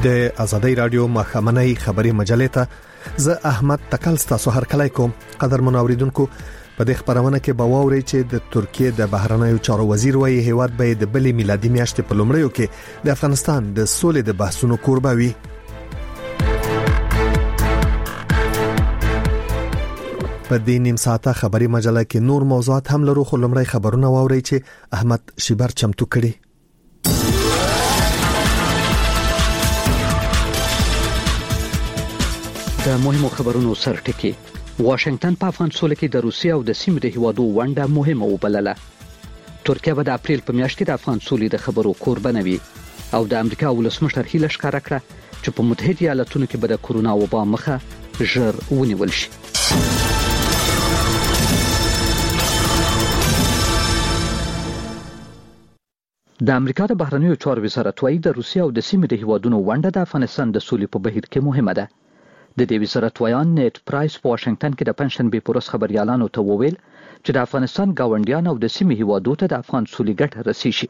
د ازادۍ رادیو مخامنۍ خبري مجلې ته زه احمد تکل تاسو هر کله کوم قدر منوریدونکو په دې خبرونه کې به واوري چې د ترکیه د بهرنیو چارو وزیر وایي هیواد به د بلې میلادي میاشتې په لومړیو کې د افغانستان د سولې د بحثونو کوربه وي. په دې نیم ساعته خبري مجله کې نور موضوعات هم لرو، خو لومړی خبرونه واوري چې احمد شیبر چمتو کړي. د مهمو خبرونو سرټکی. واشنگټن په افغان سولې کې د روسیې او د سیمې د هیوادو ونډه مهمه وبلله. ترکیه به د اپریل په میاشت کې د افغان سولې د خبرو کوربه نه وي او د امریکا ولسمشر هیله ښکاره کړه چې په متحده ایالاتونو کې به د کورونا وبا مخه ژر ونیول شي. د امریکا د بهرنیو چارو وزارت وايي د روسیې او د سیمې د هیوادونو ونډه د افغانستان د سولې په بهیر کې مهمه ده. د دې وزارت ویان نیټ پرایس په واشنگټن کې د پنځشنبه پورس خبريالانو ته وویل چې د افغانستان گاونډیان او د سیمې هیوادو ته د افغان سولې ګټه رسي شي.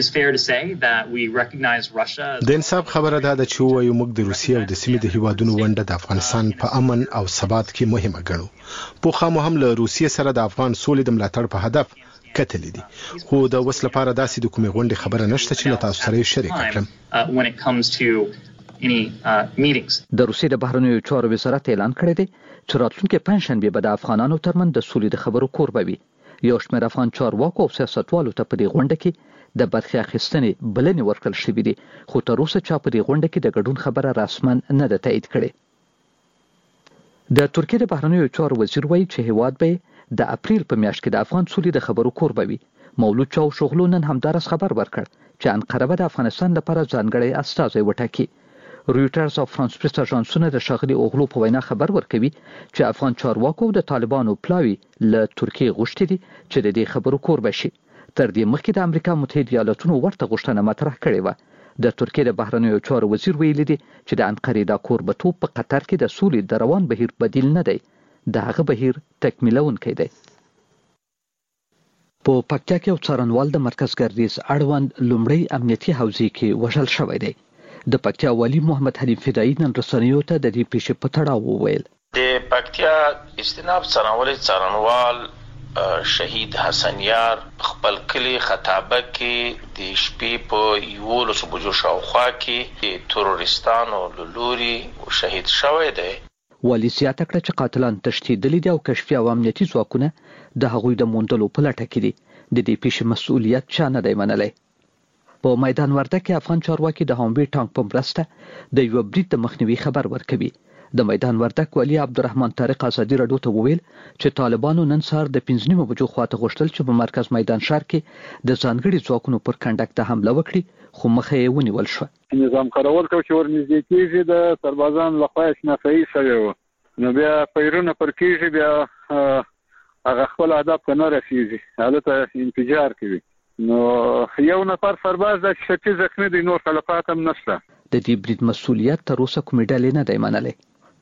د انصاف خبره ده چې وایو موږ د روسیې او د سیمې د هیوادونو ونډه د افغانستان په امن او ثبات کې مهمه ګڼو. په خامو هم له روسیې سره د افغان سولې د ملاتړ په هدف کتلې دي، خو د وس لپاره داسې د کومې غونډې خبره نشته چې له تاسو سره شریک کړم. د روسیې د بهرنیو چارو وزارت اعلان کړی دی چې راتلونکي پنځشنبه به د افغانانو ترمن د سولې د خبرو کوربه وي. یو شمېر افغان چارواکو او سیاستوالو ته په دې غونډه کې د برخې اخیستنې بلنې ورکړل شوې دي، خو تر اوسه چا په دې غونډه کې د ګډون خبره رسمن نه ده تایید کړې. د ترکیه د بهرنیو چارو وزیر وایي چې هیواد به د اپریل په میاشت کې د افغان سولې د خبرو کوربه وي. مولود چاوشغلو نن همدارس خبر ورکړ چې انقره به د افغانستان لپاره ځانګړی استازی وټاکي. رویټرز او فرانس پریس اژانسونه د شاغلي اوغلو په وینا خبر ورکوي چې افغان چارواکو د طالبانو پلاوی له ترکیه غوښتي دي چې د دې خبرو کوربه شي. تر دې مخکې د امریکا متحده ایالاتونو ورته غوښتنه مطرح کړې و. د ترکیه د بهرنیو چارو وزیر ویلي دی چې د انقرې د کوربتوب په قطر کې د سولې د روان بهیر بدیل نه دی، د هغه بهیر تکمیلونکی دی. په پکتیا کې یو څارنوال د مرکز ګردیز اړوند لومړی امنیتي حوزې کې وژل شوی دی. د پکتیا والی محمد حنیف فدایی نن رسنیو ته د دې پیښې په تړاو وویل. د پکتیا استناب څارنوال شهید حسن یار خپل کلی خطابه کې د شپې په 11 بجو شاوخوا کې د تروریستانو لوري شهید شوی دی. والی زیاته کړه چې قاتلان تښتېدلي دي او کشفي او امنیتي ځواکونه د هغوی د موندلو په لټه کې دي. د دې پیښې مسؤلیت چا نه دی منلی. په میدان وردګ کې افغان چارواکي د هاموی ټانک په مرسته د یو برید د مخنیوي خبر ورکوي. د میدان وردګ والی عبدالرحمن طارق ازادي رادیو ته وویل چې طالبانو نن سهار د 5 بجو خواته غوښتل چې په مرکز میدان ښار کې د ځانګړي ځواکونو پر کنډک ته حمله وکړي، خو مخه یې ونیول شو. نظام کارول کو چې ورنږدې کېږي د سربازان لخوا شناسایي شوی و، نو بیا پیرونه پر کېږي، بیا هغه خپل هدف نه رسیږي، هلته انفجار کوي. نو یو نفر سرباز د شتي زخمی دی، نور خلفات هم نشته. د دې برید مسؤلیت تر اوسه کومې ډلې نه دی منلی.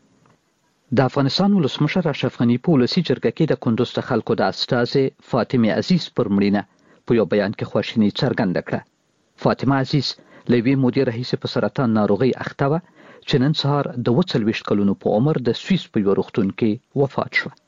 د افغانستان ولسمشر اشرف غني په ولسي جرګه کې د کندوز د خلکو د استازي فاطمه عزیز پر مړینه په یو بیان کې خواشیني څرګنده کړه. فاطمه عزیز له یوې مودې راهیسې په سرطان ناروغۍ اخته وه چې نن سهار د 40 کلونو په عمر د سویس په یو روغتون کې وفات شوه.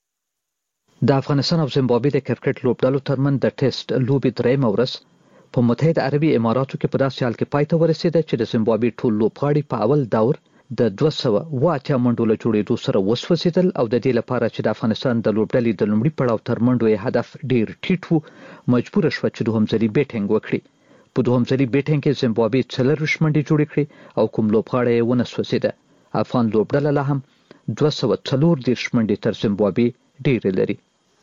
د افغانستان او زیمبابوې د کرکټ لوبډلو ترمن د ټیسټ لوبې درېیمه ورځ په متحده عربي اماراتو کې په داسې حال کې پای ته ورسېده چې د زیمبابوې ټول لوبغاړي په اول دور د 280 منډو له جوړېدو سره وسوځېدل او د دې لپاره چې د افغانستان د لوبډلې د لومړي پړاو تر منډو یې هدف ډیر ټیټ و، مجبوره شوه چې دوهم ځلي بیټینګ وکړي. په دوهم ځلي بیټینګ کې زیمبابوې 40 منډې جوړې کړې او کوم لوبغاړی یې ونه سوځېده. افغان لوبډله لا هم 240 منډې تر زیمبابوې ډیرې لري.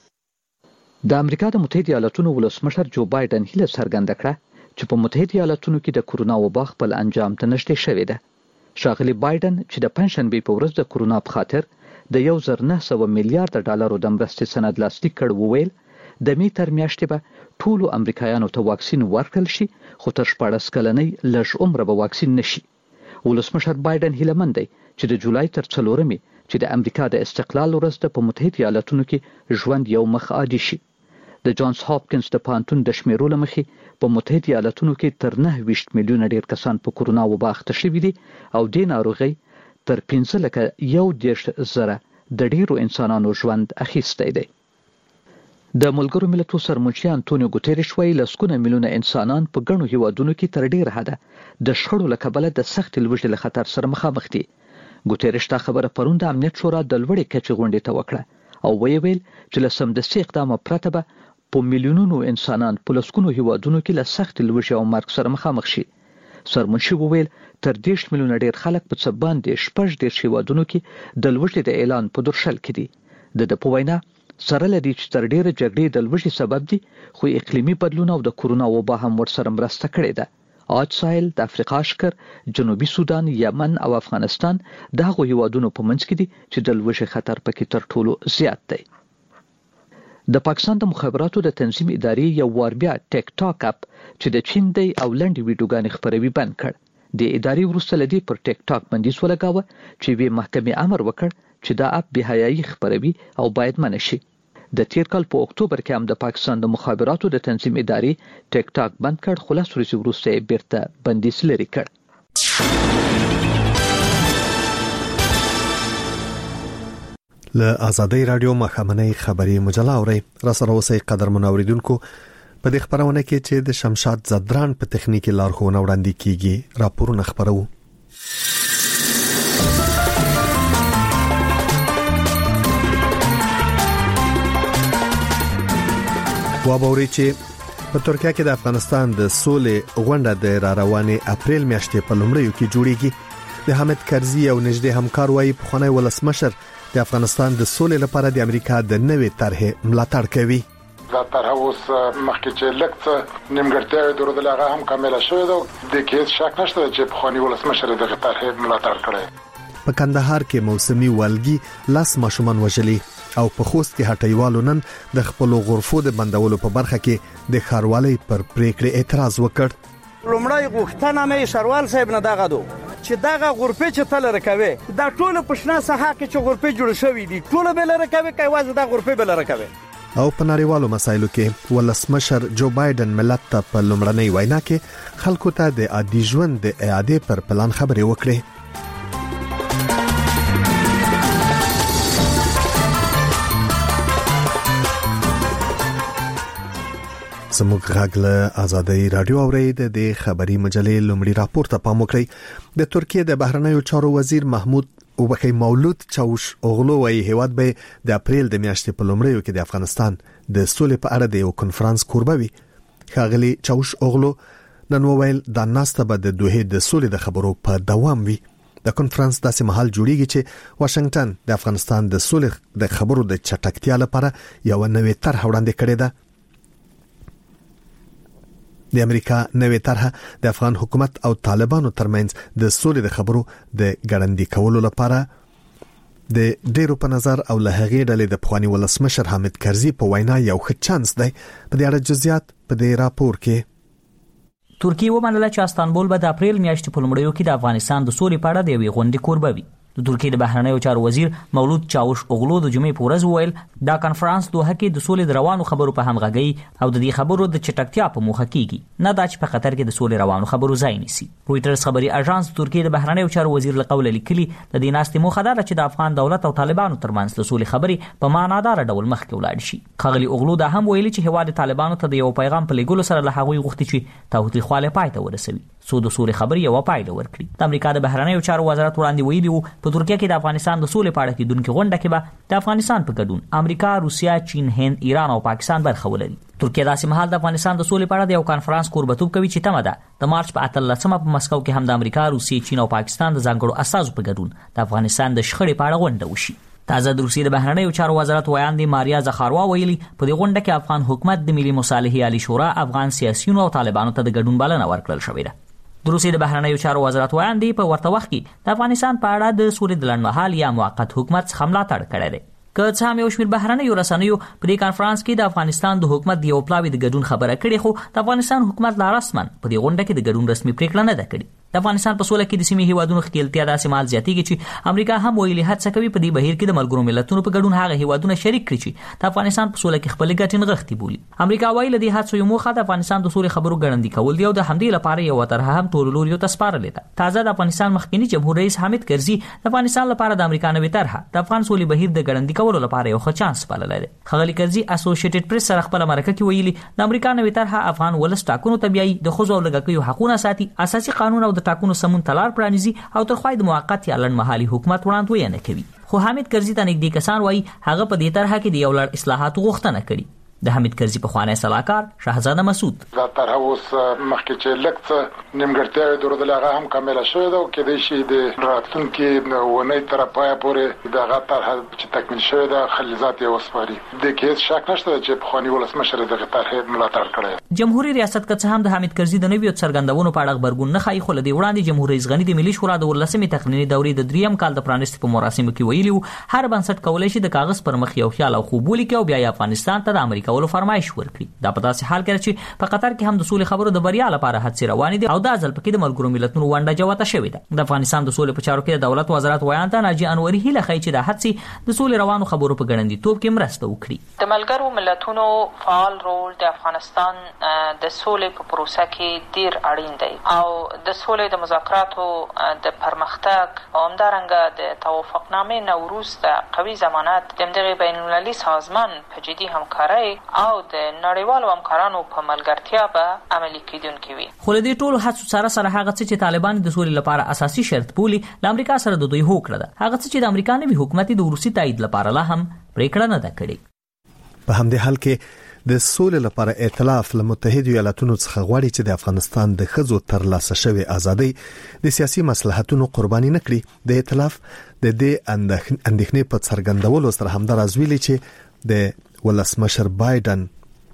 د امریکا د متحده ایالاتونو ولسمشر جو بایدن هیله څرګنده کړه چې په متحده ایالاتونو کې د کورونا وبا خپل انجام ته نږدې شوې ده. ښاغلي بایدن چې د پنځشنبې په ورځ د کورونا په خاطر د 1900 میلیارډ ډالرو د مرستې سند لاسلیک کړ، وویل د می تر میاشتې به ټولو امریکایانو ته واکسین ورکړل شي، خو تر 14 کلنۍ لږ عمره به واکسین نشي. ولسمشر بایدن هیلهمند دی چې د جولای تر 4 چې د امریکا د استقلال ورځ په متحده ایالاتونو کې ژوند یو مخ عادي شي. د جانز هاپکینز د پوهنتون د شمیرو له مخې په متحده ایالاتونو کې تر 9 میلیونه ډیر کسان په کورونا وبا اخته شوي دي او د ناروغي تر 15,000 د ډیرو انسانانو ژوند اخیستی دی. د ملګرو ملتونو سرمنشي انټونیو ګوتيريش وایي لسګونه میلیونه انسانان په ګڼو هیوادونو کې تر ډیره حده د شخړو له کبله د سخت لوږې له خطر سره مخامخ دي. ګوتيريش دا خبره پرون د امنیت شورا د لوړې کچې غونډې ته وکړه او ویل چې له سمدستي اقدام پرته به په میلیونونو انسانان په لسګونو هیوادونو کې له سخت لوږې او مرګ سره مخامخ شي. سرمنشي وویل تر 10 میلیونه ډیر خلک په څه باندې 14 هیوادونو کې د لوږې د اعلان په درشل کې دي. د په وینا سره لدی چې تر ډیره جګړې د لوږې سبب دي خو اقلیمي بدلون او د کورونا وبا هم ورسره مرسته کړې ده. عاج ساحل د افریقا اشکر جنوبي سودان یمن او افغانستان د هغو هیوادونو په منځ کې دي چې د لوږې خطر پکې تر ټولو زیات دی. د پاکستان د مخابراتو د تنظیم ادارې یو وار بیا ټیک ټاک اپ چې د چین دی او لنډې ویډیوګانې خپروي بند کړ. د ادارې وروسته لدی پر ټیک ټاک بندیز ولګاوه چې وی محکمې امر وکړ چې دا اپ بهایي خبروي او باید منع شي. د تیر کال په اکتوبر کې هم د پاکستان د مخابراتو د تنظیم ادارې ټیک ټاک بند کړ خو لس ورځې وروسته بیرته بندیز لري کړ. له آزادۍ رادیو مخامنۍ خبري مجله اوري را سره اوسئ قدرمن اوریدونکو په دې خبرونه کې چې د شمشاد زدران په تخنیکی لارښوونه وړاندې کیږي راپورونه خبرو. وابوري چې په ترکیه کې د افغانستان د سولې غونډه د راروانې اپریل میاشتې په لومړیو کې جوړیږي. د حامد کرزي او نږدې همکار وایي پخوانی ولسمشر د افغانستان د سولې لپاره د امریکا د نوې طرحې ملاتړ کوي. دا طرح اوس مخکې چې لکه نیمګړتیاوې درلودل هغه هم کامله شوې ده. د کې شک نشته چې پخوانی ولسمشر دغه طرحې ملاتړ کړي. په کندهار کې موسمي والګي لاس ماشومان وژلي او په خوست کې هټیوالو نن د خپل غرفو د بندولو په برخه کې د خاروالۍ پر پریکړې اعتراض وکړ. لومړی غوښتنه مې شروال صاحب نه دغه دو چې دغه غرفه چې تل رکوي دا ټول پښنا ساحه کې چې غرفه جوړ شوې دي ټول به لرکوي کوي واځي دا غرفه به لرکوي. او په نړیوالو مسایلو کې ولسمشر جو بایدن ملت ته په لومړنۍ وینا کې خلکو ته د عادي ژوند د اعاده پر پلان خبرې وکړې. زموږ غږ له آزادۍ رادیو اورید د خبري مجلې لومړی راپور ته پام وکړئ. د ترکیه د بهرنیو چارو وزیر محمود مولود چاوش اوغلو وايي هیواد به د اپریل د میاشتې په لومړیو کې د افغانستان د سولې په اړه د یو کنفرانس کوربه وي. ښاغلي چاوش اوغلو نن وویل دا ناسته به د دوه د سولې د خبرو په دوام وي. د کنفرانس داسې مهال جوړیږي چې واشنگټن د افغانستان د سولې د خبرو د چټکتیا لپاره یو نوې طرح وړاندې کړې ده. د امریکا نوې طرح د افغان حکومت او طالبانو ترمنځ د سولې د خبرو د ګړندې کولو لپاره د ډیرو په نظر او له هغې ډلې د پخوانی ولسمشر حامد کرزي په وینا یو ښه چانس دی. په دې اړه جزئیات په دې راپور کې. ترکیه ومنله چې استانبول به د اپریل میاشتې په لومړیو کې د افغانستان د سولې په اړه د یوې غونډې کوربه وي. د ترکیه د بهرنیو چارو وزیر مولود چاوش اوغلو د جمعې په ورځ وویل دا کنفرانس دوه کې د سولې د روانو خبرو په همغږۍ او د دې خبرو د چټکتیا په موخه کیږي، نه دا چې په خطر کې د سولې روانو خبرو ځای نیسي. رویټرز خبري اژانس ترکیه د بهرنیو چارو وزیر له قوله لیکلي د دې ناستې موخه دا چې د افغان دولت او طالبانو ترمنځ د سولې خبرې په معنادار ډول مخکې ولاړ شي. ښاغلي اوغلو دا هم ویلي چې هواد طالبانو ته د یو پیغام په لګولو سره له هغوی غوښتي چې تاوتریخوالی پای ته ورسوي څو د سولې خبرې یو پایله ورکړي. د امریکا د بهرنیو چارو وزارت وړاندې ویلي وو په ترکیه کې د افغانستان د سولې په اړه کېدونکې غونډه کې به د افغانستان په ګډون امریکا، روسیا، چین، هند، ایران او پاکستان برخه ولري. ترکیه داسې مهال د افغانستان د سولې په اړه د یو کانفرنس کوربتوب کوي چې تمه ده د مارچ په 18 په مسکو کې هم د امریکا، روسیې، چین او پاکستان د ځانګړو اساسو په ګډون د افغانستان د شخړې په اړه غونډه وشي. تازه د روسیې د بهرنیو چارو وزارت ویاندې ماریا زخاروا ویلي په دې غونډه کې افغان حکومت د ملي مصالحې عالی شورا افغان سیاسيونو او طالبانو ته د ګډون بلنه ورکړل شوې ده. د روسیې د بهرنیو چارو وزارت ویاندې په ورته وخت کې د افغانستان په اړه د سولې د لنډمهال یا موقت حکومت څخه ملاتړ کړی دی. که څه هم یو شمېر بهرنیو رسنیو په دې کانفرنس کې د افغانستان د حکومت د یو پلاوي د ګډون خبره کړې، خو د افغانستان حکومت لا رسما په دې غونډه کې د ګډون رسمي پریکړه نه ده کړې. د افغانستان په سوله کې د سیمې هیوادونو ښکېلتیا داسې مال زیاتېږي چې امریکا هم ویلي هڅه کوي په دې بهیر کې د ملګرو ملتونو په ګډون هغه هیوادونه شریک کړي چې د افغانستان په سوله کې خپل ګټې نغښتې بولي. امریکا وايي له دې هڅو یو موخه د افغانستان د سولې خبرو ګړندي کول دی او د همدې لپاره یو طرحه هم ټولو لوريو ته سپارلې ده. تازه د افغانستان مخکنی جمهور رئیس حامد کرزي د افغانستان لپاره د امریکا نوې طرحه د افغان سولې بهیر د ګړندي کولو لپاره یو ښه چانس بللی دی. ښاغلي کرزي اسوسییټډ پریس سره خپل مرکه کې ویلي د امریکا نوې طرحه افغان ولس ټاکنو ته بیایي، د ښځو او لږکیو حقونه ساتي، اساسي قانون او د ټاکنو سمون تلار پرانیزي او تر خوای د موقت یا لنډمهالي حکومت وړاندوینه کوي. خو حامد کرزي ته نږدې کسان وایي هغه په دې طرحه کې د یو لړ اصلاحاتو غوښتنه کړې. د حامد کرزي په خوانه صلاحکار شهزاده مسعود دا طرحه اوس مخکې چې لکه نیمګړتیاوې درلودل هغه هم کامله شوې ده او کېدای شي د راتلونکي ونې تر پایه پورې دغه طرحه چې تکمیل شوې ده خلیزات یې وسپاري. د کې هیڅ شک نشته چې پخواني ولسمشر دغه طرحه ملاتړ کړی. جمهوریت ریاست که څه هم د حامد کرزي د نویو څرګندونو په اړه خبرګون نه ښایي، خو له دې وړاندې جمهور رئیس غني د ملي شورا د 14مې تقنیني دورې د 3م کال د پرانیستي په مراسمو کې ویلي وو هر بنسټ کولی شي د کاغذ پر مخ یو خیال او خوب ولیکي او بیا افغانستان ته د امریکا ولو فرمایش ورکړي. دا په داسې حال کې چې په قطر کې هم د سولې خبرو د بریا لپاره هڅې روانې دي او دا ځل پکې د ملګرو ملتونو ونډه جوته شوې ده. د افغانستان د سولې په چارو کې د دولت وزارت ویان ته ناجی انوري هیله ښیي چې د هڅې د سولې روانو خبرو په ګړندیتوب کې مرسته وکړي. د ملګرو ملتونو فعال رول د افغانستان د سولې په پروسه کې ډیر اړین دی او د سولې د مذاکراتو د پرمختګ او همدارنګه د توافقنامې نه وروسته قوي ضمانت د دغه بین المللي سازمان په جدي همکارۍ او د نړیوالو همکارانو په ملګرتیا به عملي کیدونکې وي. خو له دې ټولو هڅو سره هغه څه چې طالبان د سولې لپاره اساسي شرط بولي له امریکا سره د دوی هوکړه ده. هغه څه چې د امریکا نوي حکومت د روسي تایید لپاره لا هم پریکړه نه ده کړې. په همدې حال کې د سولې لپاره ائتلاف له متحده ایالاتونو څخه غواړي چې د افغانستان د ښځو ترلاسه شوی ازادي د سیاسي مصلحتونو قرباني نه کړي. د ائتلاف د دې اندېښنې په څرګندولو سره همدارز ویلي چې د ولسمشر بایدن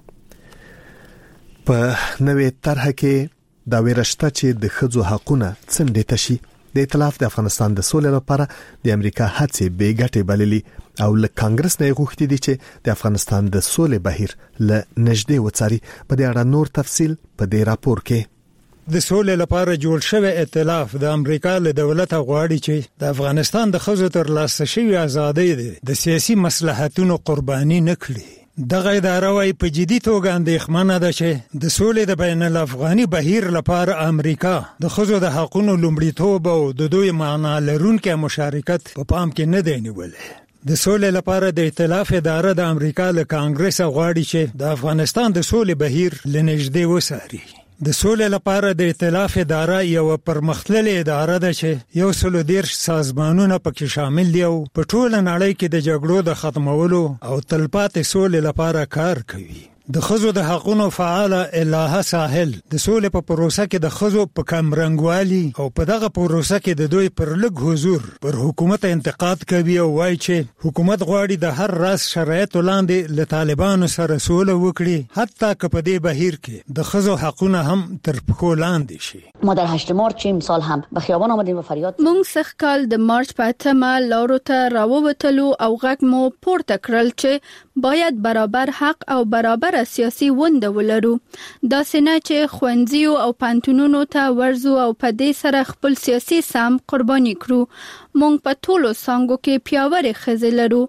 په نوې طرحه کې دا ویرشته چې د ښځو حقونه څنډې تشي. د ائتلاف د افغانستان د سولې لپاره د امریکا هڅې بې ګټې بللي او له کانګرس نه غوښتي دي چې د افغانستان د سولې بهیر له نږدې وڅاري. په دې اړه نور تفصیل په دې راپور کې. د سولې لپاره جوړ شوی ائتلاف د امریکا له دولت غواړي چې د افغانستان د ښځو ترلاسه شوی ازادي د سیاسي مصلحتونو قرباني نه کړي. دغه اداره وايي په جدي توګه اندېښمنه ده چې د سولې د بین الافغاني بهیر لپاره امریکا د ښځو د حقوقو لومړیتوب او د دوی معنا لرونکي مشارکت په پام کې نه دی نیولې. د سولې لپاره د ائتلاف اداره د امریکا له کانګرس غواړي چې د افغانستان د سولې بهیر لنږدې وڅاري. د سولې لپاره د ائتلاف اداره یو پرمختللې اداره ده چې 130 سازمانونه پکې شامل دي او په ټوله نړۍ کې د جګړو د ختمولو او تلپاتې سولې لپاره کار کوي. د ښځو د حقوقو فعال الهه ساحل د سولې په پروسه کې د ښځو په کمرنګوالي او په دغه پروسه کې د دوی پر لږ حضور پر حکومت انتقاد کوي او وایي چې حکومت غواړي د هر راز شرایطو لاندې له طالبانو سره سوله وکړي، حتی که په دې بهیر کې د ښځو حقونه هم تر پښو لاندې شي. ما در 8 مارچ امسال هم به خیابان آمدیم و فریاد مونږ سخت کال د مارچ په 8 لارو ته راووتلو او غږ مو پورته کړل چې باید برابر حق او برابر سیاسي ونده ولرو. دا سينه چې خوندزیو او پانتونونو ته ورزو او په دې سره خپل سیاسي سم قرباني کړو. مونږ په ټولو څنګهو کې پیاوړې ښځې لرو.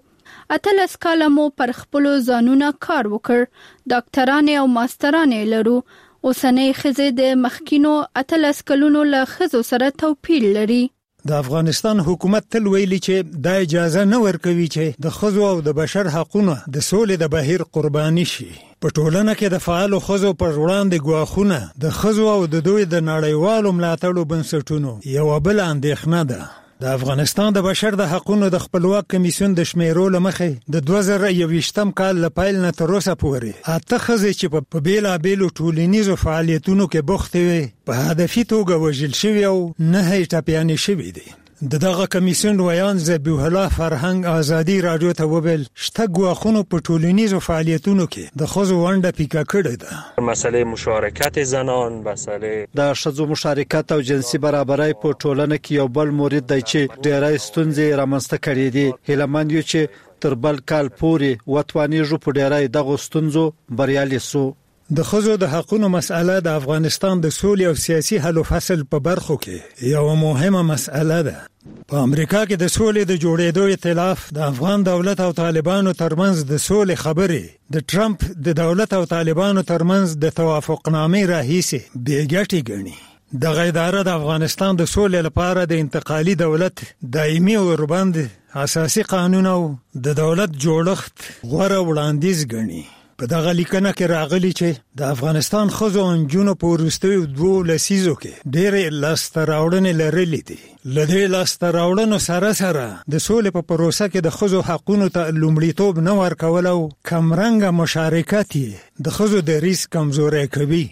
18 کاله مو پر خپل ځانونه کار وکړ. ډاکټرانې او ماسترانې لرو. اوسنۍ ښځې د مخکینو 18 کلونو له ښځو سره توپیر لري. د افغانستان حکومت تل ویلي چې دا اجازه نه ورکوي چې د ښځو او د بشر حقوقونه د سولې د بهیر قرباني شي. په ټولنه کې د فعال ښځو پر وړاندې ګواښونه د ښځو او د دوی د نړیوالو ملاتړو بنسټونو یو بل اندېښنه ده. د افغانستان د بشر د حقوقو د خپلواک کمیسیون د شمیرو لمخې د 2021 کال له پیل نه تر اوسه پورې 8 ښځې چې په بیلابیلو ټولنیزو فعالیتونو کې بوختې وي په هدفي توګه وژل شوي او 9 ټپیانې شوي دي. دغه کمیسیون ویان ذبیح الله فرهنګ ازادي رادیو ته وویل شته ګواښونه په ټولنیزو فعالیتونو کې د ښځو ونډه پیکه کړې ده. مسئله مشارکت زنان، مسئله د ښځو مشارکت او جنسي برابرۍ په ټولنه کې یو بل مورد دی چې ډېرای ستونزې رامنځته کړې دي. هیلمند یو چې تر بل کال پورې وتوانیږو په ډېرای دغه ستونزو بریالي سو. د ښځو د حقوقو مسأله د افغانستان د سولې او سیاسي حل او فصل په برخو کې یو مهمه مسأله ده. په امریکا کې د سولې د جوړېدو ائتلاف د افغان دولت او طالبانو ترمنځ د سولې خبرې د ټرمپ د دولت او طالبانو ترمنځ د توافقنامې راهیسې بېګټې ګڼي. دغه اداره د افغانستان د سولې لپاره د انتقالي دولت دایمي وربند اساسي قانون او د دولت جوړښت غوره وړاندیز ګڼي. په دغه لیکنه کې راغلي چې د افغانستان ښځو او نجونو په وروستیو 2 لسیزو کې ډېرې لاسته راوړنې لرلې دي. له دې لاسته راوړنو سره د سولې په پروسه کې د ښځو حقونو ته لومړیتوب نه ورکول او کمرنګه مشارکت یې د ښځو دریځ کمزوری کوي.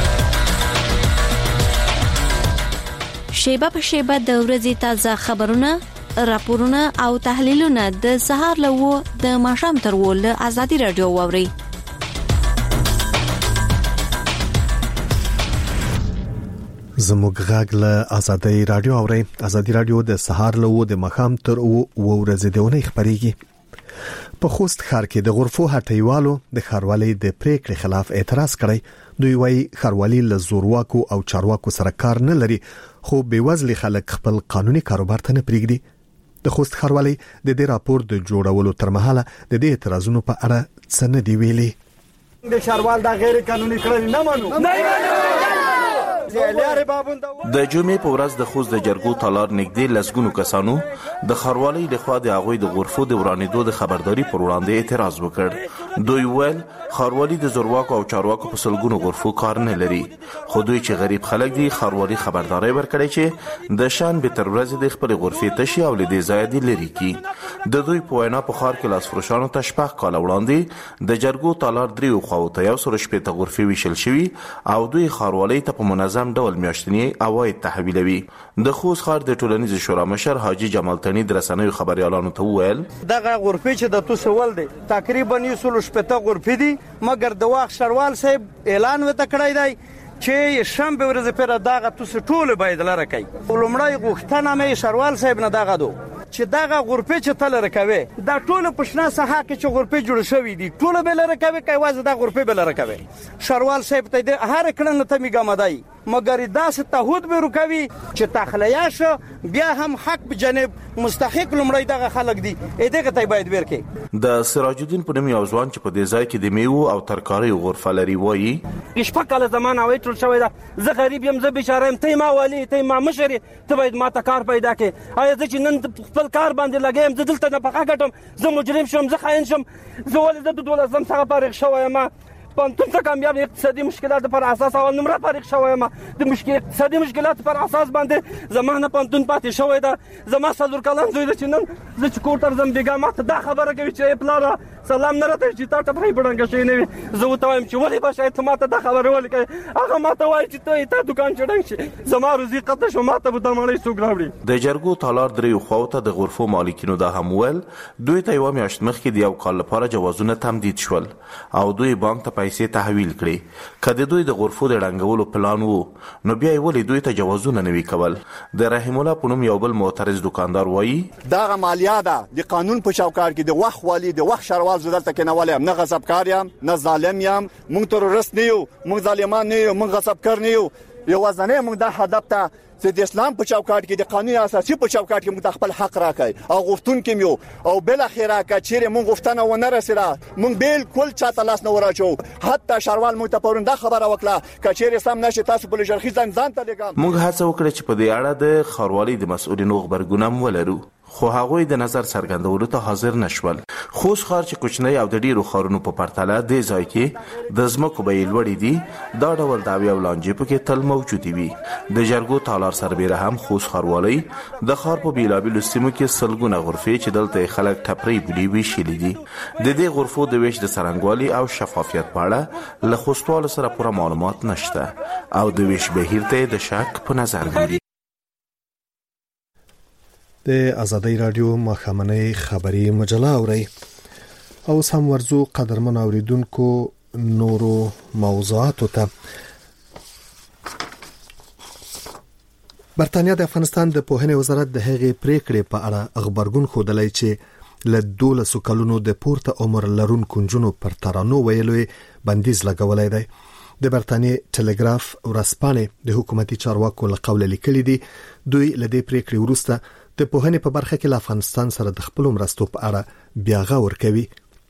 شیبه په شیبه د ورځې تازه خبرونه، راپورونه او تحلیلونه د سهار له د ماښام تر له آزادي رادیو واوري. زموږ غږ له آزادي رادیو اوري. آزادي رادیو د سهار له د ماښام تر ورځې دونه خبريږي. په خوست ښار کې د غرفو هټیوالو د ښاروالۍ د پریکړې خلاف اعتراض کړی. دوی وايي ښاروالۍ له زورواکو او چارواکو سره کار نه لري، خو بېوزلي خلک خپل قانوني کاروبار ته نه پریږدي. د خوست ښاروالۍ د دې راپور د جوړولو تر مهاله د دې اعتراضونو په اړه څه نه دی ویلي. د ښاروال دا غیر قانوني کړل نه منو. د جمعې په ورځ د خوست د جرګو تالار نږدې لسګونو کسانو د ښاروالۍ لخوا د هغوی د غرفو د ورانېدو د خبرداري پر وړاندې اعتراض وکړ. دوی ویل ښاروالۍ د زورواکو او چارواکو په سلګونو غرفو کار نه لري، خو دوی چې غریب خلک دي ښاروالۍ خبرداري ورکړي چې د شان به تر ورځې د خپل غرفې تشي او لدې ځای دی لري کی. د دوی په وینا په ښار کې لاسفروشانو ته شپږ کاله وړاندې د جرګو تالار دریو خواو ته 160 غرفې ویشل شوي او دوی ښاروالۍ ته په منظم ډول میاشتنی عواید تحویلوي. د خوست ښار د ټولنیز شورا مشر حاجی جمال تنی د رسنیو خبريالانو ته وویل دغه غرفې چې د توسول دي تقریبا 160 غرفې دي، مګر د واخ شروال صاحب اعلان وته کړی دی چې شنبه ورځ پر دغه توس ټول باید لره کوي. ولومړی غوښتنه مې شروال صاحب نه دغه دو چې دغه غرفې چې تل رکوي دا ټول پښنا ساحه کې چې غرفې جوړ شوې دي ټول به لره کوي، کوي واز دا غرفې به لره کوي. شروال صاحب ته د هر کړه ته می ګمدای مګر داسې تعهد به وکوي چې تخلیه شو بیا هم حق به جانب مستحق لمړی دغه خلک دي دغه ته باید ورکړي. د سراج الدین په نوم یو ځوان چې په دې ځای کې د میوه او ترکاري غرفه لري وایي شپه کله زمانه وای ټول شوی دا زه غریب یم، زه بیچاره یم، ته ما والی، ته ما مشر، ته باید ما ته کار پیدا کړې. آیا زه چې نن خپل کار باندې لګیم، زه دلته نه پخا کټم، زه مجرم شم، زه خاين شم، زه ولې زه د 12 څخه فارغ شوم، ما پنځه څه کامیاب اقتصادي مشکلات پر اساس اول نمره فارغ شوم، د اقتصادي مشکلات پر اساس باندې زمانه پنځون پاتې شوې ده. زما صدر کلام زوی چې نن زه چې کوټر زم بیګا ماته دا خبره کوي چې پلاره سلام نه راته چې تا ته په بډنګ شي نه زه وته وایم چې ولې به شاید ماته دا خبره ولې هغه ماته وایي چې ته دکان چډنګ شي زما روزي قطه شو ماته به درمړې سوګ راوړي. د جرګو تالار درې خو ته د غرفو مالکینو دا هم ول دوی ته یو میاشت مخکې د یو کال لپاره جوازونه تمدید شول او دوی بانک ته پیسې تحویل کړي. کله دوی د غرفو د رنګولو پلان وو نو بیا ولې دوی ته جوازونه نوي کول. د رحیم الله پونم یو بل معترض دکاندار وایي دا مالیه ده د قانون په چوکاټ کې د وخت والی د وخت شروال زدلته کې نه ولیم، نه غصبکار یم نه ظالم یم، مونږ ترورست نه یو، مونږ ظالمان نه یو، مونږ غصبکار نه یو. یو ځنه مونږ د هدف ته چې د اسلام په چوکاټ کې د قانون اساسي په چوکاټ کې مونږ خپل حق راکړي او غوښتون کې یو او بل اخیره کچېره مونږ غوښتنه و نه رسیدا مونږ بالکل چاته لاس نه وراچو. حتی شروال مونږ ته پرونده خبره وکړه کچېره سم نشي تاسو په لږرخي ځان ته لګم. مونږ هڅه وکړه چې په دې اړه د ښاروالۍ د مسؤلینو خبرګون ولرو خو هغوی د نظر څرګندولو ته حاضر نشول. خوست ښار چې کوچنی او د ډیرو ښارونو په پرتله د ځای کې د ځمکو بیې لوړې دي دا ډول دعوی او لانجې پکې تل موجودې وي. د جرګو تالار سربیره هم خوست ښاروالۍ د ښار په بیلابیلو سیمو کې سلګونه غرفې چې دلته خلک ټپرې بولي ویشلې دي. د دې غرفو د ویش د څرنګوالي او شفافیت په اړه له خوستوالو سره پوره معلومات نشته او د ویش بهیر ته د شک په نظر ګوري. د آزادۍ رادیو مخامنۍ خبری مجله اوري او سم ورزو قدرمن اوریدونکو نورو موضوعاتو ته. برتانیا د افغانستان د پوهنې وزارت د هغې پریکړې په اړه خبرګون ښودلی چې له 12 کلونو د پورته عمر لرونکو نجونو پر ترانو ویلو بندیز لګولای دی. د برتانیې ټلګراف ورځپاڼې د حکومتي چارواکو له قوله لیکلي دي دوی له دې پریکړې وروسته د پوهنې په برخه کې له افغانستان سره د خپل مرستو په اړه بیا غور کوي.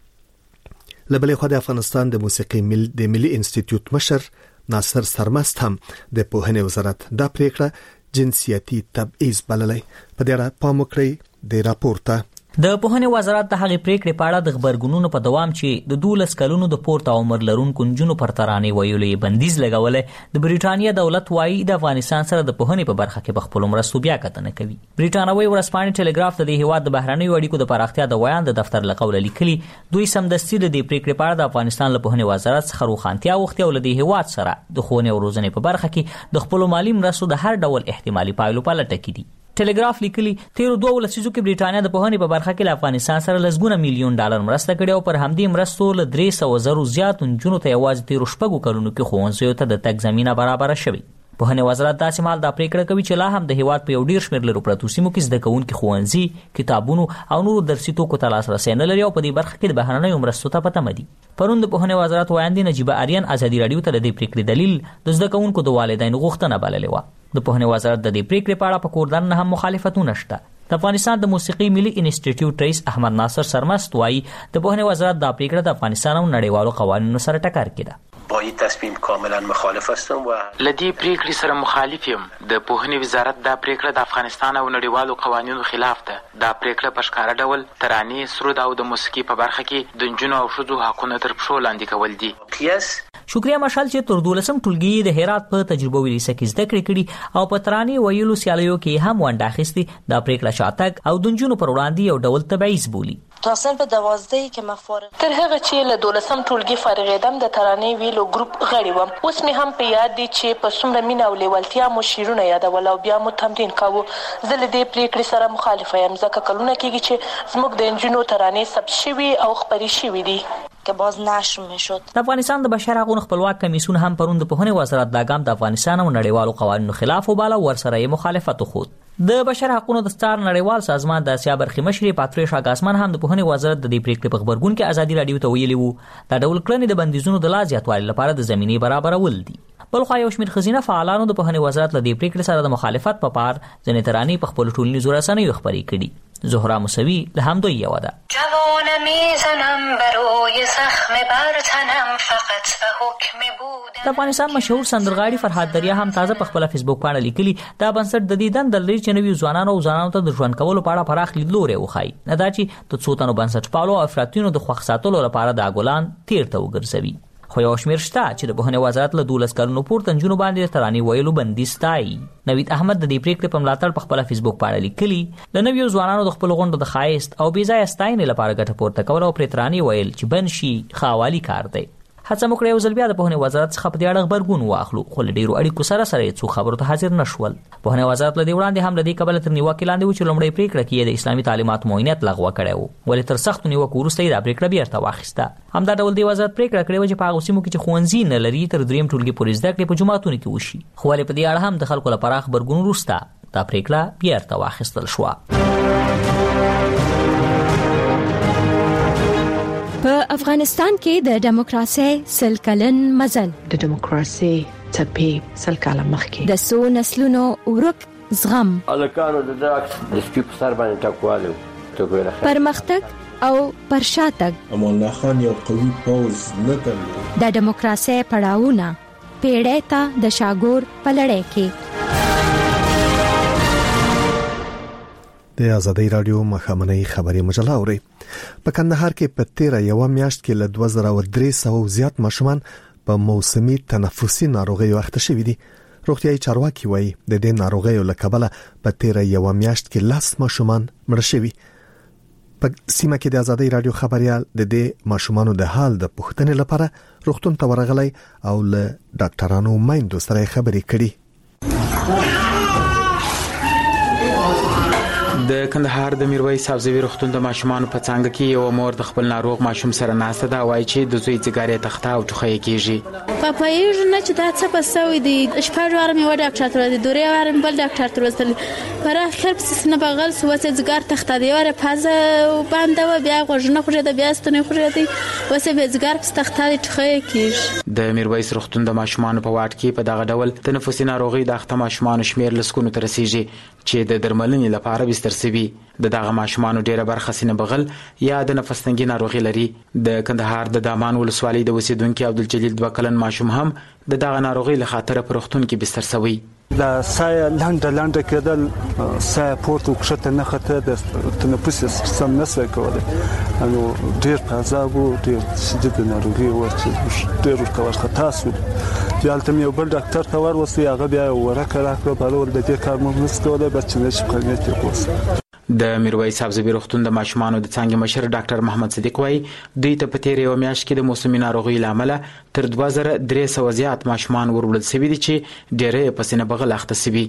له بلې خوا د افغانستان د موسیقي د ملي انسټیټیوټ مشر ناصر سرمست هم د پوهنې وزارت دا پریکړه جنسیتي تبعیض بللی. په دې اړه پام وکړئ د راپور ته. د پوهنې وزارت د هغې پریکړې په اړه د خبرګونونو په دوام چې د 12 کلونو د پورته عمر لرونکو نجونو پر ترانې ویلو بندیز لګولی، د بریټانیا دولت وایي د افغانستان سره د پوهنې په برخه کې په خپلو مرستو بیا کتنه کوي. بریټانوي ورځپاڼې ټلګراف د دې هیواد د بهرنیو اړیکو د پراختیا د ویان د دفتر له قوله لیکلي دوی سمدستي د دې پریکړې په اړه د افغانستان له پوهنې وزارت څخه روښانتیا غوښتې او له دې هیواد سره د ښوونې او روزنې په برخه کې د خپلو مالي مرستو د هر ډول احتمالي پایلو په لټه کې دي. ټلګراف لیکلي تیرو 2 لسیزو کې بریټانیا د پوهنې په برخه کې له افغانستان سره لسګونه میلیون ډالر مرسته کړې او پر همدې مرستو له 300,000 زیات نجونو ته یوازې تیرو 6 کلونو کې ښوونځیو ته د تګ زمینه برابره شوې. پوهنې وزارت داسې مهال دا پریکړه کوي چې لا هم د هیواد په یو ډیر شمېر لرو پرتو سیمو کې زده کوونکي ښوونځي، کتابونو او نورو درسي توکو ته لاسرسی نه لري او په دې برخه کې د بهرنیو مرستو ته په تمه دي. پرون د پوهنې وزارت وایندې نجیبه آریان ازادي راډیو ته د دې پریکړې دلیل د زده کوونکو د والدینو غوښتنه بللې وه. د پوهنې وزارت د دې پریکړې په اړه په کوردن نه هم مخالفتونه شته. د افغانستان د موسیقي ملي انسټیټیوټ رئیس احمد ناصر سرمست وایي د پوهنې وزارت دا پریکړه د افغانستان او نړیوالو قوانینو سره ټکر کې ده. با این تصمیم کاملا مخالف هستم و لدی پریکړې سره مخالف یم. د پوهنې وزارت دا پریکړه د افغانستان او نړیوالو قوانینو خلاف ده. دا پریکړه په ښکاره ډول ترانې، سرود او د موسیقي په برخه کې د نجونو او ښځو حقونه تر پښو لاندې کول دي. شکریه مشال چې تر 12 ټولګي د هرات په تجربه ویلي کې زده کړې کړي او په ترانې ویلو سیالیو کې هم ونډه اخیستې، دا پریکړه شاتګ او د نجونو پر وړاندې یو ډول تبعیض بولي. تا صنف 12 کې ما فارغ تر هغه چې له 12 ټولګي فارغېدم د ترانې ویلو ګروپ غړی وم. اوس مې هم په یاد دي چې په څومره مینه او لیوالتیا مو شعرونه یادول او بیا مو تمرین کاوه. زه له دې پریکړې سره مخالفه یم ځکه کلونه کېږي چې زموږ د نجونو ترانې ثبت شوي او خپرې شوي دي که باز نشر میشد. د افغانستان د بشر حقوقو خپلواک کمیسیون هم پرون د پوهنې وزارت دا ګام د افغانستان او نړیوالو قوانینو خلاف وباله او ورسره یې مخالفت وښود. د بشر حقوقو د ستار نړیوال سازمان د اسیا برخې مشر پاتریشا ګاسمان هم د پوهنې وزارت د دې پریکړې په خبرګون کې ازادي راډیو ته ویلي وو دا ډول کړنې د بندیزونو د لا زیاتوالي لپاره د زمینې برابرول دي. بلخو یو شمېر ښځینه فعالانو د پوهنې وزارت له دې پریکړې سره د مخالفت په پار ځینې ترانې په خپلو ټولنیزو رسنیو خپرې کړي. زهرا موسوی له همدوی یوه ده. جوانم میزنم برای زخم بر تنم فقط به حکم بودن. د افغانستان مشهور سندرغاړي فرهاد دریا هم تازه په خپل فیسبوک باندې لیکلي دا بنسټ د دې دنده لري چې نوي ځوانانو او ځوانانو ته د ژوند کولو په اړه پراخ لیدلوری وښایي، نه دا چې د څو تنو بنسټپالو او افراطیونو د خوښ ساتلو لپاره دا ګلان تیر ته وګرځوي. خو یو شمېر شته چې د پوهنې وزارت له 12 کلونو پورته نجونو باندې د ترانې ویلو بندیز ستایي. نوید احمد د دې پریکړې په ملاتړ په خپل فیسبوک باندې لیکلي د نویو ځوانانو د خپل غونډو د ښایست او بې ځایه ستاینې لپاره ګټه پورته کول او پرې ترانې ویل چې بند شي ښه کار دی. هڅه مو کړې یو ځل بیا د پوهنې وزارت څخه په دې اړه غبرګون واخلو، خو له ډېرو اړیکو سره یې څو خبرو ته حاضر نه شول. پوهنې وزارت له دې وړاندې هم له دې کبله تر نیوکې لاندې و چې لومړۍ پریکړه کې یې د اسلامي تعلیماتو معاینت لغوه کړی و، ولې تر سختو نیوکو وروسته یې دا پریکړه بېرته واخیسته. همدا ډول دې وزارت پریکړه کړې وه چې په هغو سیمو کې چې ښوونځي نه لري تر 3 ټولګي پورې زده کړې په جوماتونو کې وشي، خو ولې په دې اړه هم د خلکو له پراخ غبرګون وروسته دا پریکړه بېرته واخیستل شوه. په افغانستان کې د دیموکراسي 100 کلن مزل د دیموکراسي څپې 100 کاله مخکې د څو نسلونو ورک زغم الکانو د داکس د سپي په سر باندې ټکواله پرمختګ او پرشاتګ امان الله خان یو قوي پوځ نه درلود. د دیموکراسي پړاوونه پیړۍ ته د شاګور په لړۍ کې د ازادي راډیو مخامنۍ خبري مجله اوري. په کندهار کې په 13 میاشت کې له 2300 زیات ماشومان په موسمي تنفسي ناروغیو اخته شوي دي. روغتيایي چارواکي وایي د دې ناروغیو له کبله په 13 میاشت کې 10 ماشومان مړه شوي. په سیمه کې د ازادي راډیو خبريال د دې ماشومانو د حال د پوښتنې لپاره روغتون ته ورغلی او له ډاکټرانو مایندو سره خبرې کړي. د کندهار د میرویس سبزوي روغتون د ماشومان په څنګه کې یو مور د خپل ناروغ ماشوم سره ناسته دا وایي چې د زوی ځګارې تخته او ټوخی کیږي. په پایږ نه چې دا څه پسوي دي شپږ واره مې و ډاکټر ته ودی دوره واره مې بل ډاکټر ته وستل پر اخر پس نه بغل سو وسه زګار تخته دی واره پازه باندې و بیا غوښنه خوړه د بیا ستنه خوړه دی وسه به زګار پس تخته دی ټخه کیږي د میرویس روغتون د ماشومان په واټ کې په دغه ډول تنفسي ناروغي د اخته ماشومان شمیر لسکونو تر رسیږي چې د درملنې لپاره بستر سوي د دغه ماشومان ډیره برخه سینه بغل یا د نفس تنګي ناروغي لري د کندهار د دامان ولسوالۍ د اوسیدونکو عبدالجلیل 2 کلن ماشوم هم د دغه ناروغي له خاطر په روغتون کې بستر سوي د سای لاندې کېدل سای پورته کښته نه خته د تنفس سیستم نسوي کولای نو ډیر عذاب او ډیر شدید ناروغي و چې ډیر ورته خطا شو بیا تم یو بل ډاکټر ته ورسې هغه بیا ورکه راکړه بل ور د دې کار مو نس کولای بس چې نشي کولای کوس د میرویس سبزی روغتون د ماشومانو د څنګه مشر ډاکټر محمد صدیق وای دوی ته په تیر یو میاشت کې د موسمي ناروغي لامل تر 2300 زیات ماشومان ورولد سوي دي چې ډېرې په سینه بغل اخته سوي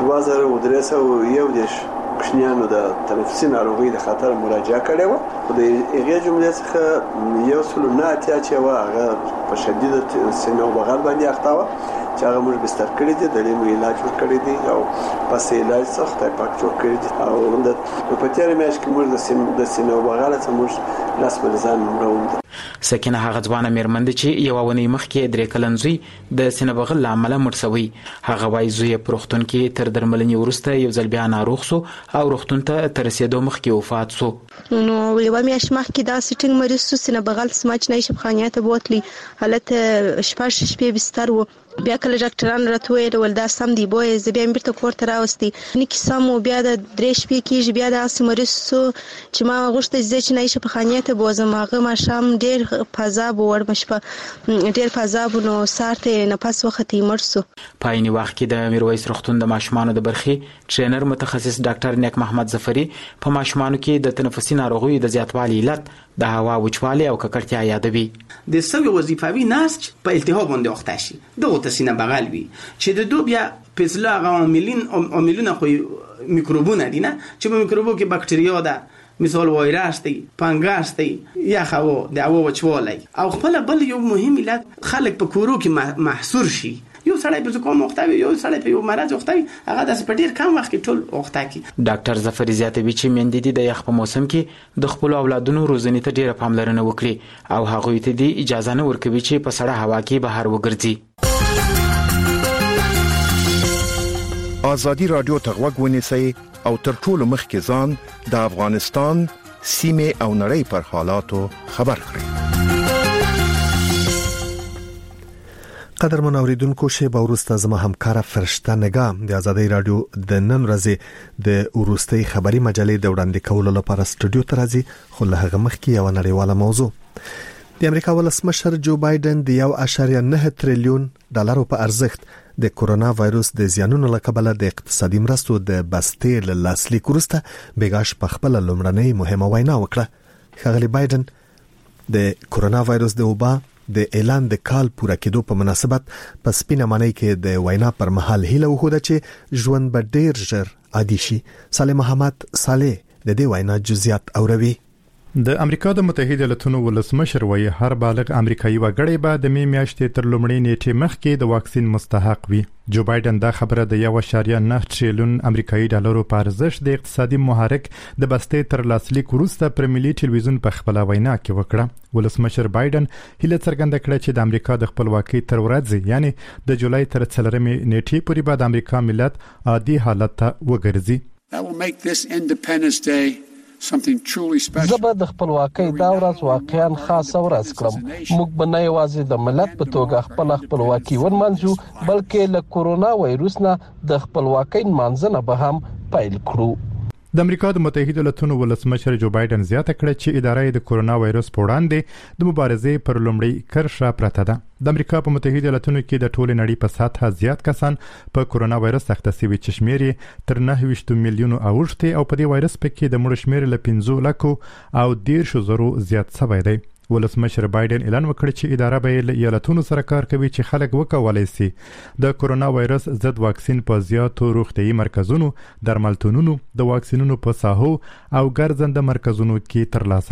2301 کوچنیانو د تنفسي ناروغي د خطر مراجعه کړې و خو د هغې جملې څخه یو سل نه اتیا چې و هغه په شدید سینه بغل باندې اخته و چې هغه موږ بستر کړی دي د لیمو علاج ورکړی دی او پس علاج څخه خدای پاک جوړ کړی دی او د په تیر میاشت کې موږ د سینه بغل څخه موږ لاس بلزان مروند سکینه هغه ځوانه میرمن دي چې یو ونی مخکې 3 کلن زوی د سینه بغل لامل مړ شوی هغه وای زوی په روغتون کې تر درملنې ورسته یو ځل بیا ناروغ سو او روغتون ته تر رسیدو مخکې وفات سو نو یو میاشت مخکې دا سټینګ مریض سو سینه بغل سماج نه شپخانه ته بوتلی حالت شپې بستر و بیا کله ډاکټران راته ویل ول دا سم دی بوې ز بیا بیرته کوړه راوستي نکي سم بیا د 3 شپې کېږي بیا د اسمریس چې ما غوښته چې نه شي په خانه ته بوزم هغه ما شام ډیر فضاب ورمش په ډیر فضاب نو سارته نفس وختي مرسو پایني وخت کې د میرویس روغتون د ماشومانو د برخي ټرینر متخصص ډاکټر نیک محمد ظفری په ماشومانو کې د تنفسي ناروغیو د زیاتوالي علت د هوا وچوالي او ککړتیا یادوي د سوي وظیفوي نسج په التهاب باندې وخت شي دغه تسینه بغل وي چې د دوه بیا پزلا عواملونه خو میکروبونه دي نه چې په میکروبو کې باکتریا ده مثال وایرس دی فنګس دی یا خو د هوا وچوالي او خپل بل یو مهم علت خلک په کورو کې محصور شي یو سړی په کوم وخت یو سړی په یو مرض وخت هغه د سپډیر کم وخت کې ټول وخت کې ډاکټر ظفری زیاتوي چې مندې د یخ په موسم کې د خپل اولادونو روزنې ته ډیره پاملرنه وکړي او هغه ته د اجازه نه ورکوي چې په سړه هوا کې بهر وګرځي ازادي رادیو ته غوږ ونیسئ او تر ټولو مخکې ځان د افغانستان سیمه او نړۍ پر حالاتو خبر کړئ قدر منوریدونکو شیبه ورسته زما همکار فرشته نگاه د ازادي رادیو د نن ورځې د ورستۍ خبري مجلې د وړاندې کولو لپاره سټوډیو ته راځي خو له هغه مخکې یو نړیواله موضوع د امریکا ولسمشر جو بایدن د 1.9 تریلیون ډالرو په ارزښت د کورونا وایروس د زیانونو لکبله د اقتصادي مرستو د بستې له لاسلیک وروسته بیګاش په خپل لومړنۍ مهمه وینا وکړه ښاغلی بایدن د کورونا وایروس د وبا د اعلان د کال پوره کېدو په مناسبت په سپینه معنی کې د وینا پر مهال هیله وکړه چې ژوند به ډیر ژر عادي شي صالح محمد صالح د دې وینا جزئیات اوروي د امریکا د متحده ایالاتونو ولسمشر وایي هر بالغ امریکایي وګړی به د می میاشتې تر لومړۍ نیټې مخکې د واکسین مستحق وي جو بایدن دا خبره د 1.9 تریلیون امریکایي ډالرو په ارزښت د اقتصادي محرک د بستې تر لاسلیک وروسته پر ملي ټلویزیون په خپل وینا کې وکړه ولسمشر بایدن هیله څرګنده کړه چې د امریکا د خپلواکۍ تر ورځې یعنی د جولای تر 4 نیټې پورې به د امریکا ملت عادي حالت ته وګرځي That will make this Independence Day زه د خپلواکۍ دا ورځ واقعا خاصه ورځ کړم موږ به نه یوازې د ملت په توګه خپلواکي ونمانځو بلکې له کورونا وایروس نه د خپلواکۍ منځنه به هم پیل کړو د امریکا د متحده ایالاتونو ولسمشر جو بایدن زیاته کړه چې ادارې د کورونا وایروس په وړاندې د مبارزې پر لومړی کرښه پرته ده د امریکا په متحده ایالاتونو کې د ټولې نړۍ په سطحه زیات کسان په کورونا وایروس اخته شوي چې شمیر تر 9 میلیونو اوښتي او په دې وایروس پکې د مړو شمیر له 15 لکو او 10,000 زیات شوی دی ولسمشر بایدن اعلان وکړ چې اداره به له ایالتونو سره کار کوي چې خلک وکولای شي د کورونا وایروس ضد واکسین په زیاتو روغتیايي مرکزونو درملتونونو د واکسینونو په ساحو او ګرځنده مرکزونو کې ترلاسه کړي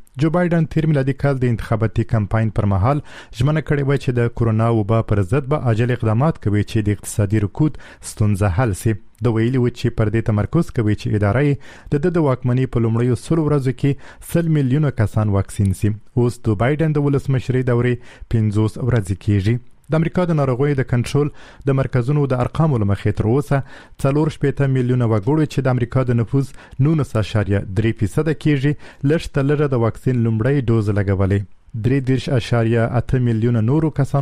جو بایدن تیر میلادي کال د انتخاباتي کمپاین پر مهال ژمنه کړې و چې د کورونا وبا پر ضد به عاجل اقدامات کوي چې د اقتصادي رکود ستونزه حل شي. د ویلي و چې پر دې تمرکز کوي چې ادارې د واکمنۍ په لومړیو 100 ورځو کې 100 میلیونه کسان واکسین شي. اوس د بایدن د ولسمشرۍ دورې 50 ورځې کېږي. د امریکا د ناروغیو د کنټرول د مرکزونو د ارقامو لمخې تر اوسه 4.8 میلیونه وګړي چې د امریکا د نفوس 19.3% کېږي لږ تر لږه د واکسین لومړی ډوز لګولې. 3.8 میلیونه نورو کسانو